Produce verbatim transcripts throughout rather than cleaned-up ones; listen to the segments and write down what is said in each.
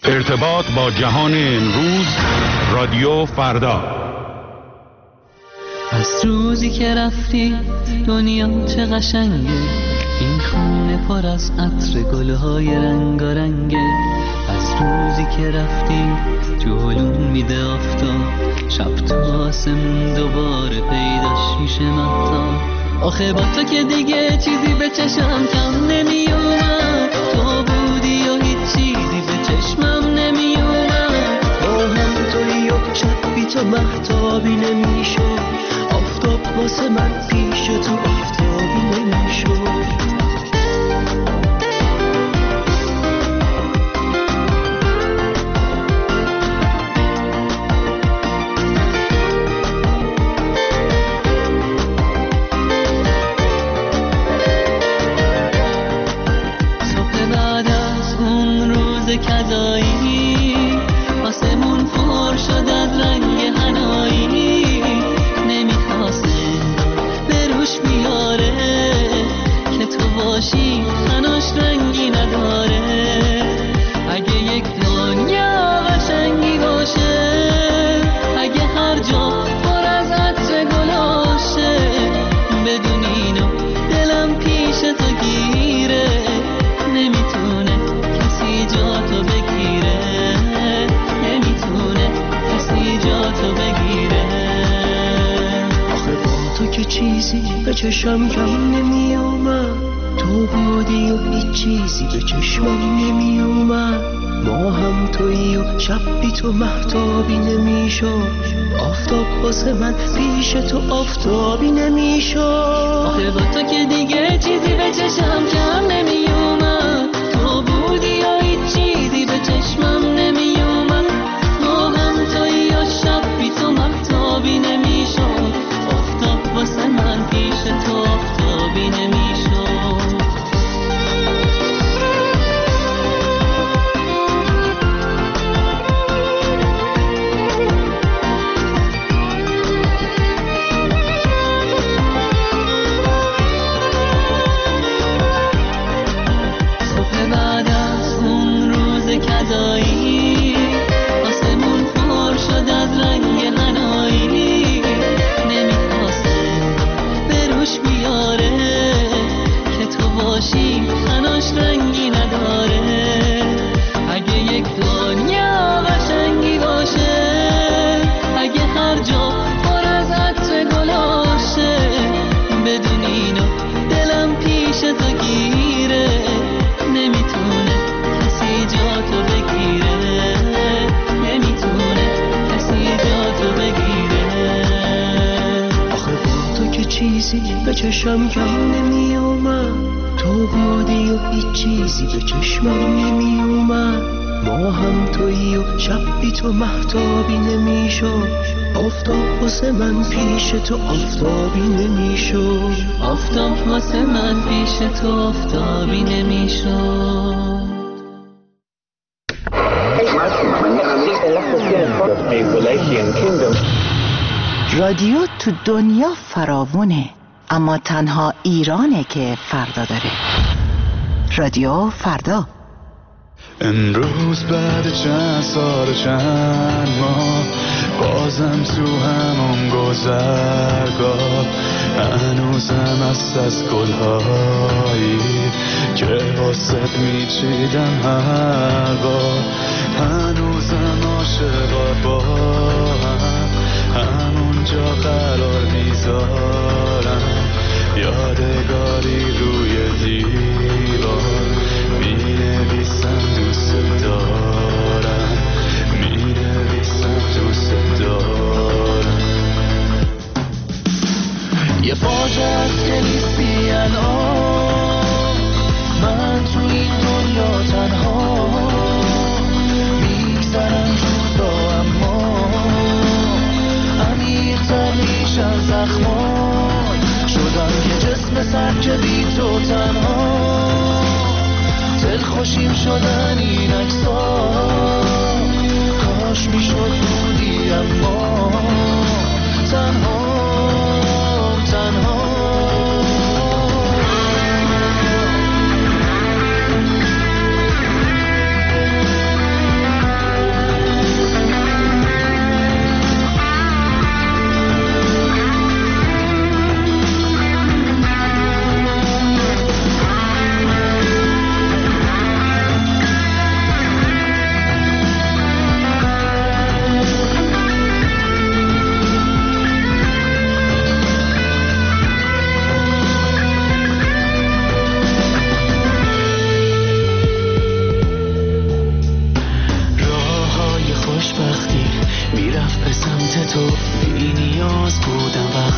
ارتباط با جهان امروز، رادیو فردا. از روزی که رفتی دنیا چه قشنگه، این خونه پر از عطر گلهای رنگارنگه. از روزی که رفتی جلوم میده آفتاب، شب تو آسمون دوباره پیداش میشه مهتاب. آخه با تو که دیگه چیزی به چشم کم نمیومد، تو بودی و هیچ چیزی به چشمم نمیومد. با هم توی و شب بی تو مهتابی نمیشد، آفتاب واسه من پیش تو آفتابی نمیشد. کذایی آسمون پر شد از رنگ حنایی، نمیخواسته به روش بیاره که تو باشی تناش رنگی نداره. اگه یک دنیا قشنگی باشه، اگه هر جا پر از عطر گلاشه، بدون اینو دلم پیش تو گیره، نمیتونه کسی جا تو بگیره، نمیتونه کسی جا تو بگیره. آخه با تو که چیزی به چشم کم نمی اومد، تو بودی و هیچ چیزی به چشمم نمی اومد. ما هم تویی و شب بی تو مهتابی نمی شد، آفتاب واسه من پیش تو آفتابی نمی شد. آخه با تو که دیگه چیزی به چشم کم نمی اومد، تو بودی و هیچ چیزی به چشمم نمی اومد. ما هم تویی و شب بی تو مهتابی نمی شد، آفتاب واسه من پیش تو آفتابی نمی شد. کذایی آسمون پر شد از رنگ حنایی، نمیخواسته به روش بیاره که تو باشی تناش رنگی نداره. اگه یک دنیا قشنگی باشه، اگه هر جا پر از عطر گلاشه، بدون اینو دلم پیش تو گیره، نمیتونه جا تو بگیره، نمیتونه کسی جا تو بگیره. آخه با تو که چیزی به چشم کم نمی اومد، تو بودی و هیچ چیزی به چشمم نمی اومد. ما هم تویی و شب بی تو مهتابی نمی شد، آفتاب واسه من پیش تو آفتابی نمی شد، آفتاب واسه من پیش تو آفتابی نمی شد. رادیو تو دنیا فراوونه، اما تنها ایرانه که فردا داره. رادیو فردا. امروز بعد چند سال چند ماه بازم تو همون گذرگاه، هنوزم هست از گلهایی که واسه میچیدم هر بار، هنوزم عاشقا با هم همونجا قرار میذارم، یادگاری روی دیوار مینویسم دوست دارم، مینویسم دوست دارم. یه فاجعه است که نیستی الان، من تو این دنیا تنها میگذرم روزا، اما عمیق‌تر میشن زخمان، شدم یه جسم سر که بی تو تنها، دلخوشیم شدن این عکس‌ها، کاش میشد بودی اما تنها تنها.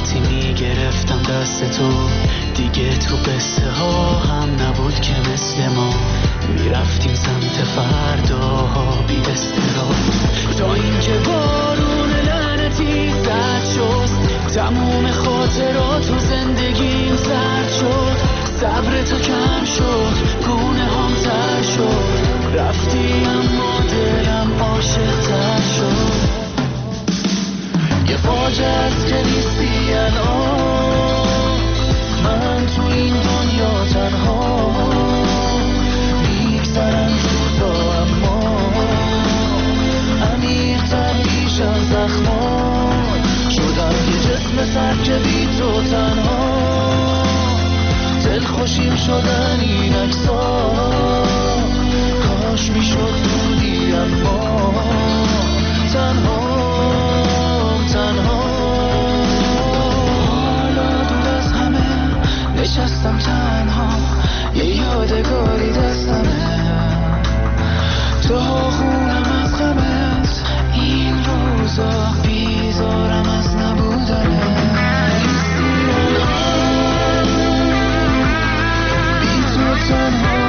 وقتی میگرفتم دست تو دیگه تو قصه ها هم نبود که مثل ما میرفتیم سمت فرداها بی استراحت تا اینکه بارون لعنتی زد شد تموم خاطرات و زندگیم زرد شد صبر تو کم شد گونه هم تر شد رفتی اما دلم عاشق تر شد یه فاجعه است که نیستی الان من تو این دنیا تنها میگذرم روزا اما عمیق‌تر میشن زخمان شدم یه جسم سر که بی تو تنها دلخوشیم شدن این عکس‌ها کاش میشد بودی اما تنها تنها حالا دور از همه نشستم تنها یه یادگاری دستمه تو خونم از غمت این روزا بیزارم از نبودنه بی تو تنها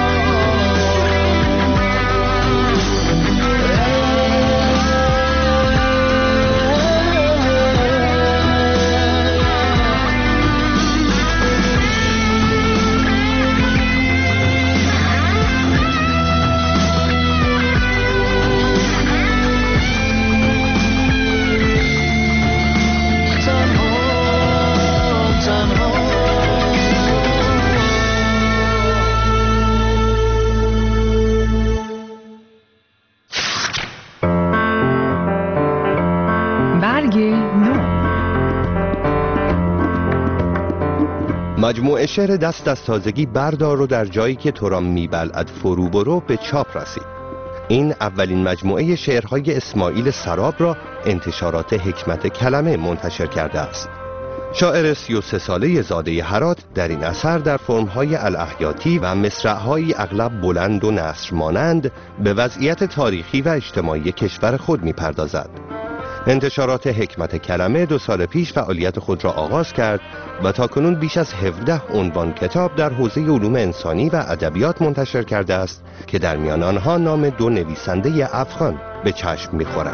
مجموعه شعر دست از تازگی بردار و در جایی که تو را میبلعد فرو برو به چاپ رسید. این اولین مجموعه شعرهای اسماعیل سراب را انتشارات حکمت کلمه منتشر کرده است. شاعر سی و سه ساله زاده هرات در این اثر در فرمهای الاحیاتی و مصرع‌هایی اغلب بلند و نثر مانند به وضعیت تاریخی و اجتماعی کشور خود میپردازد. انتشارات حکمت کلمه دو سال پیش فعالیت خود را آغاز کرد و تاکنون بیش از هفده عنوان کتاب در حوزه علوم انسانی و ادبیات منتشر کرده است که در میان آنها نام دو نویسنده افغان به چشم می‌خورد.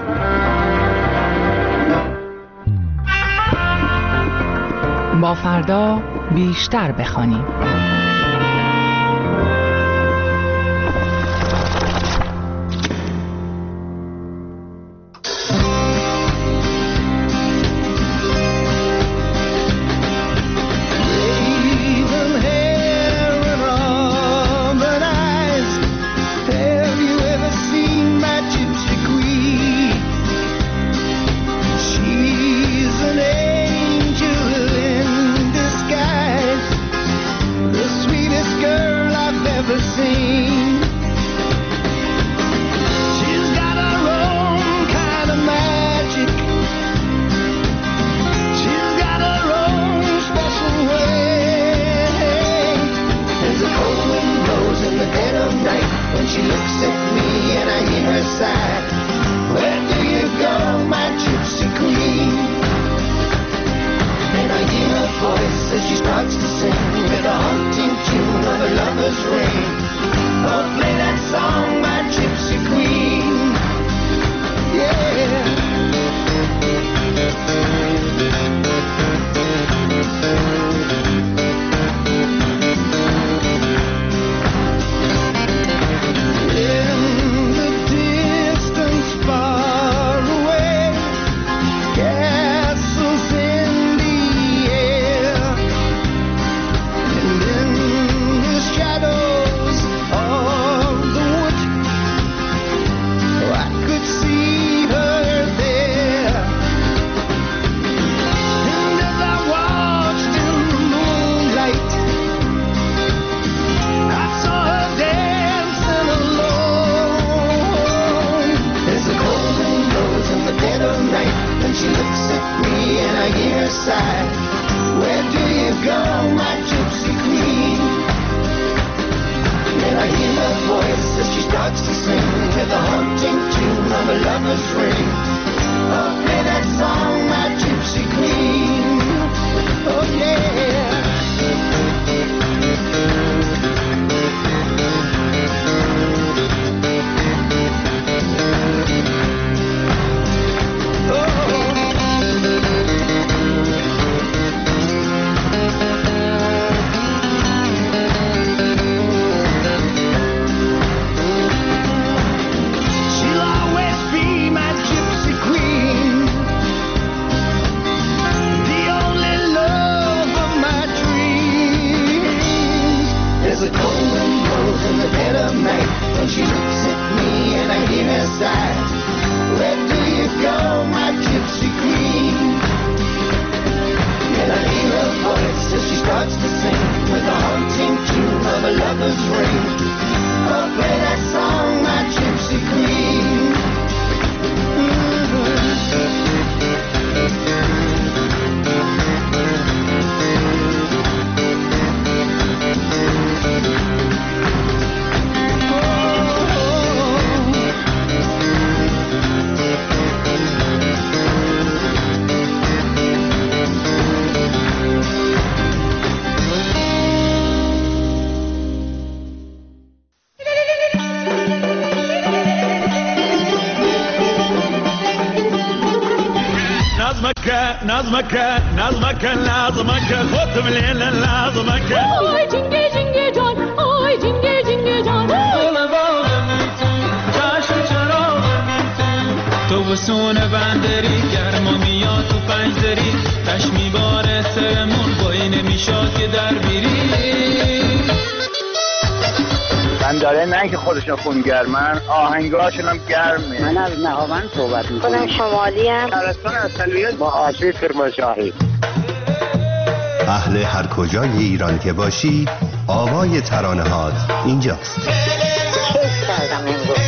با فردا بیشتر بخوانیم. نظمك نظمك نظمك نظمك خودم لیل نظمک آی جنگه جنگه جان آی جنگه جنگه جان گل باغم تو چشم چراغم تو بسون بندری گرما میاد تو پنجدری تش میباره سرمون بایی نمیشاد که در بیری بنداره نه که خودشون خونگرمن آهنگاشون هم گرمه. من از نهاوند صحبت میکنم. خودم شمالی هم شهرستان اصلیت با آسیب کرمانشاهی. اهل هر کجای ایران که باشی آوای ترانه هات اینجاست. کیف کردم امروز.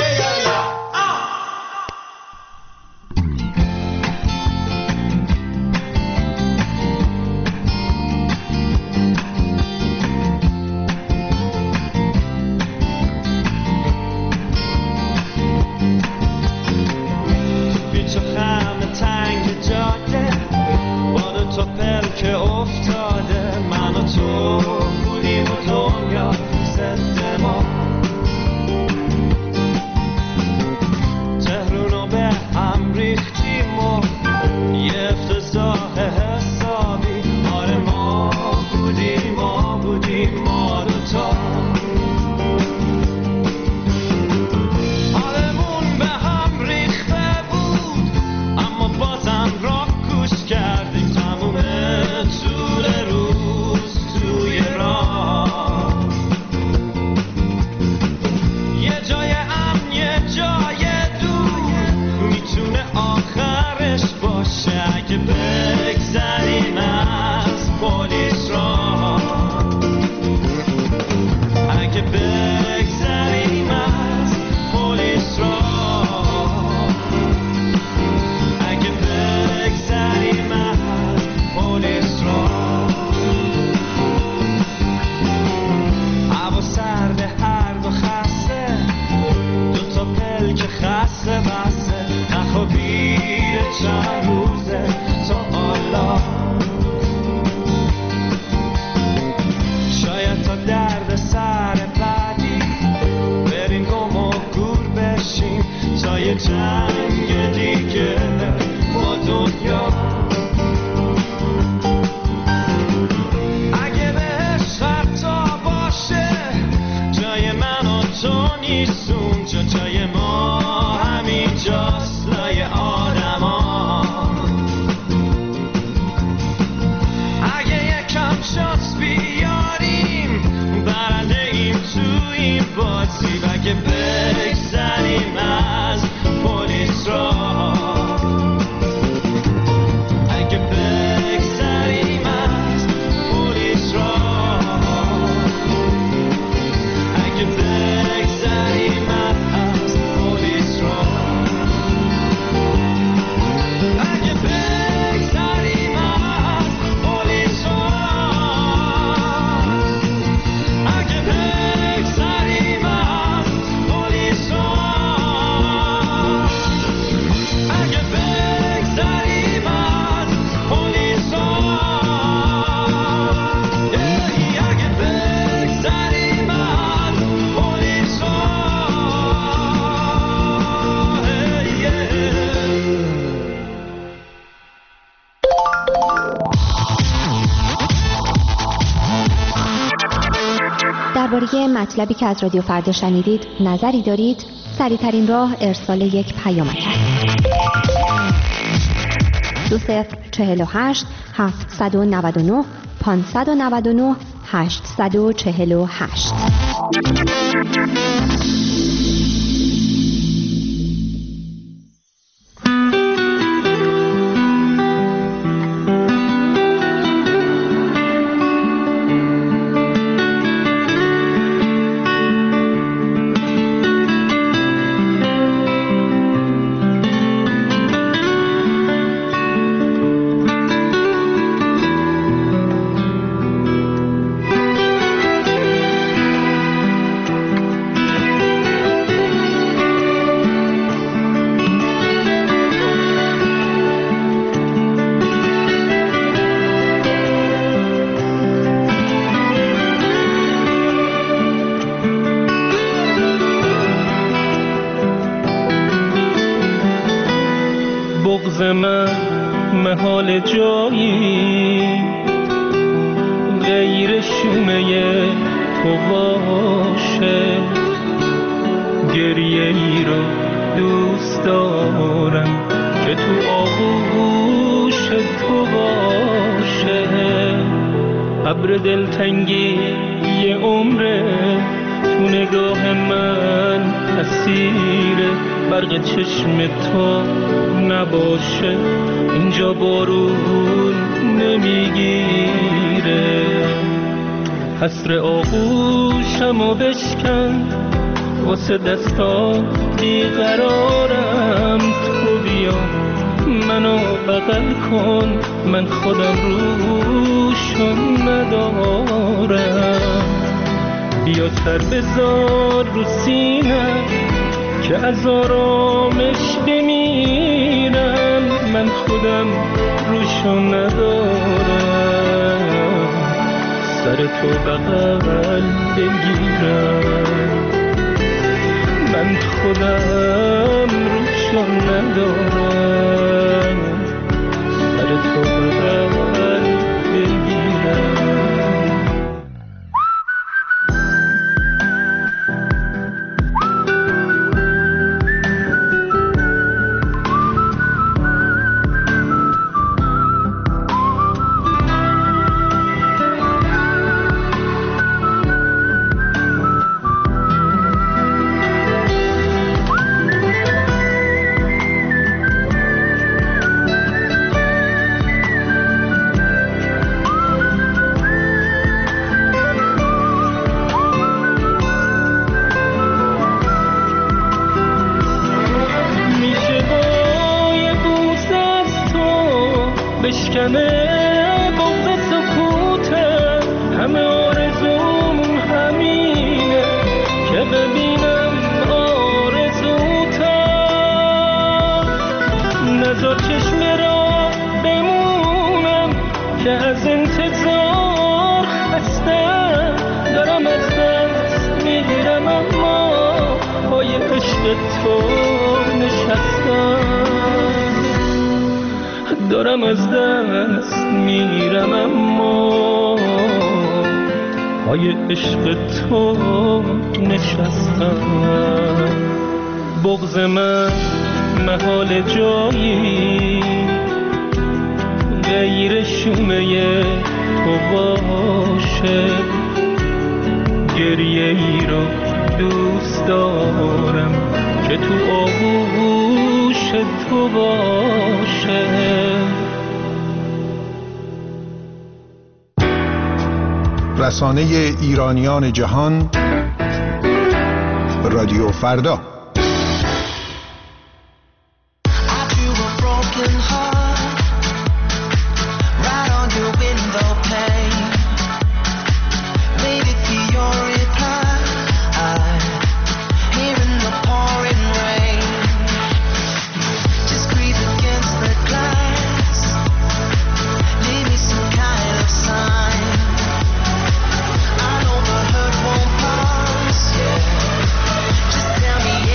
درباره مطلبی که از رادیو فردا شنیدید نظری دارید؟ سریع‌ترین راه ارسال یک پیامک است. دو صفر چهل و هشت هفتصد و نود و نه پانصد و نود و نه هشتصد و چهل و هشت. من محال جایی غیر شومه تو باشه. گریه ای رو دوست دارم که تو آغوش تو باشه. ابر دلتنگی یه عمره تو نگاه من اسیره. برق چشم تو نباشه اینجا بارون نمیگیره. حسر آغوشمو بشکن واسه دستان بیقرارم. تو بیا منو بغل کن من خودم روشو ندارم. بیا سر بذار رو سینه که از آرامش بمیرم. من خودم روشو ندارم سر تو بغل بگیرم. من خودم روشو ندارم سر تو بغل بگیرم. دارم از دست میرم اما پای عشق تو نشستم. بغض من محال جایی غیر شومه تو باشه. گریه ای رو دوست دارم که تو آغوش تو باشه. رسانه ایرانیان جهان رادیو فردا. Just tell me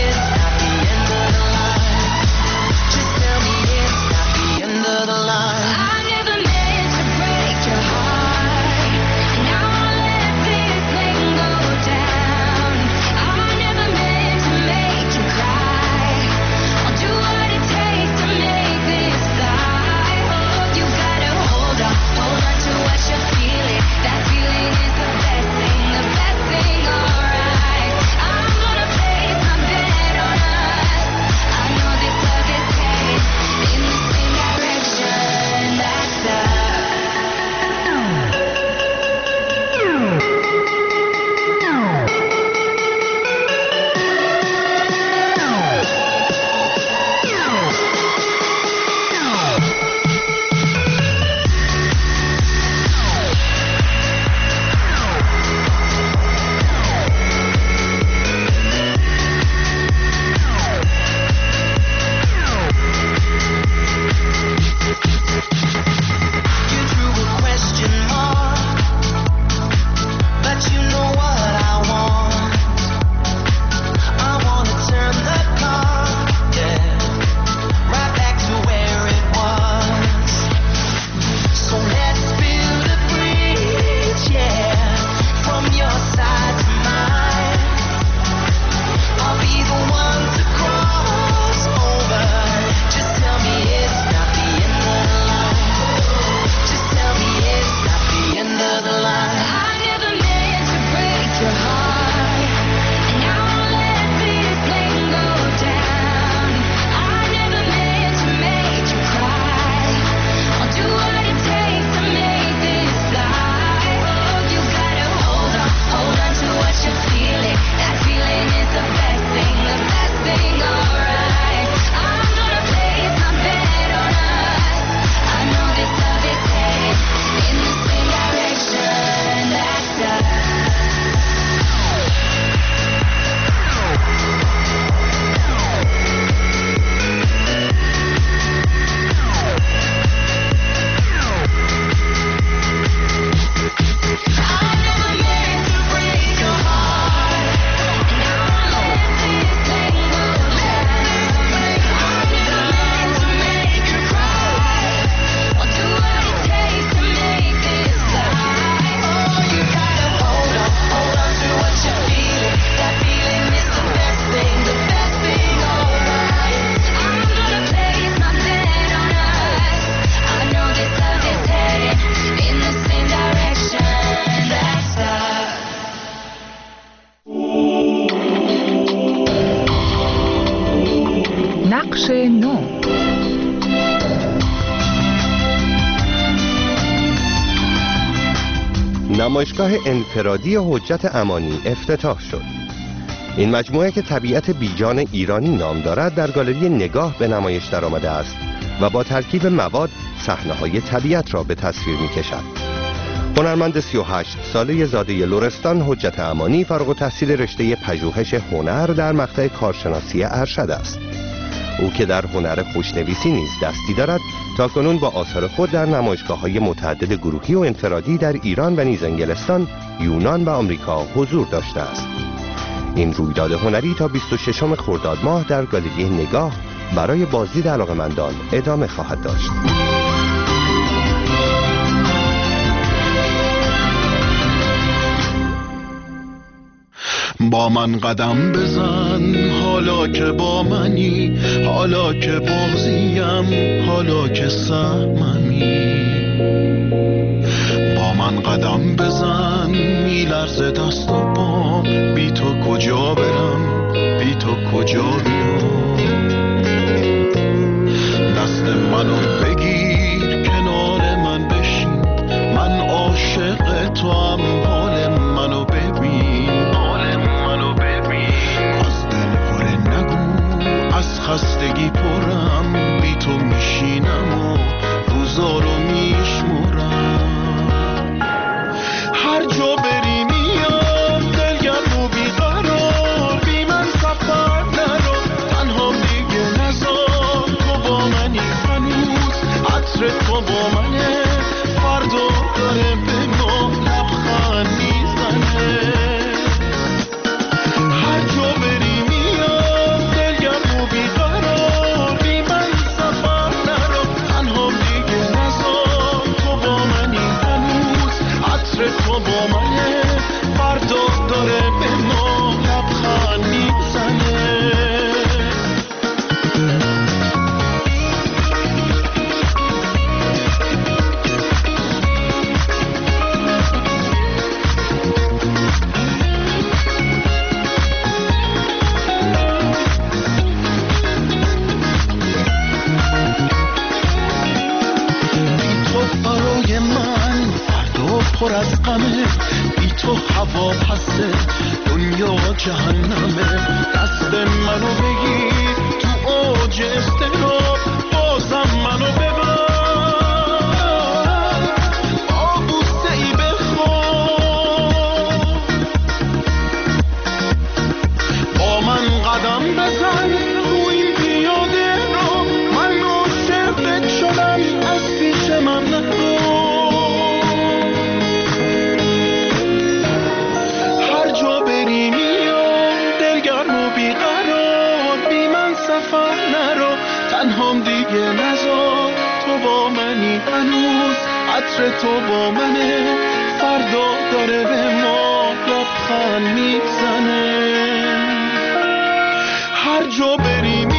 نقش نو. نمایشگاه انفرادی حجت امانی افتتاح شد. این مجموعه که طبیعت بیجان ایرانی نام دارد در گالری نگاه به نمایش درآمده است و با ترکیب مواد صحنه‌های طبیعت را به تصویر می‌کشد. هنرمند سی و هشت ساله زاده لرستان حجت امانی فارغ التحصیل رشته پژوهش هنر در مقطع کارشناسی ارشد است. او که در هنر خوشنویسی نیز دستی دارد، تاکنون با آثار خود در نمایشگاه‌های متعدد گروهی و انفرادی در ایران و نیز انگلستان، یونان و آمریکا حضور داشته است. این رویداد هنری تا بیست و ششم خرداد ماه در گالری نگاه برای بازدید علاقه‌مندان ادامه خواهد داشت. با من قدم بزن حالا که با منی، حالا که بازیم، حالا که سهممی. با من قدم بزن میلرزه دست و پام، بی تو کجا برم، بی تو کجا بیام. دست منو بگیر کنار من بشین، من عاشق تو هم، حال منو ببین، خستگی پرم، بی تو میشینم و روزا رو میشمرم. هر جا بری میام دلگرم و بیقرار، بی من سفر نرو، تنها دیگه نزار. تو با منی هنوز، عطر تو با منه، فردا داره به ما لبخند میزنه. هر جا بری تو با منه، فردا داره به ما لبخند میزنه. پر از غمه، بی تو هوا پسه، دنیا جهنمه. دست منو بگیر تو اوج استراب، بازم منو ببر، با بوسه ای بخواب. با من قدم بزن تو این پیاده رو، من عاشقت شدم، از پیش من نرو. تنهام دیگه نزار، تو با منی هنوز، عطر تو با منه، فردا داره به ما لبخند میزنه. هر جا بریم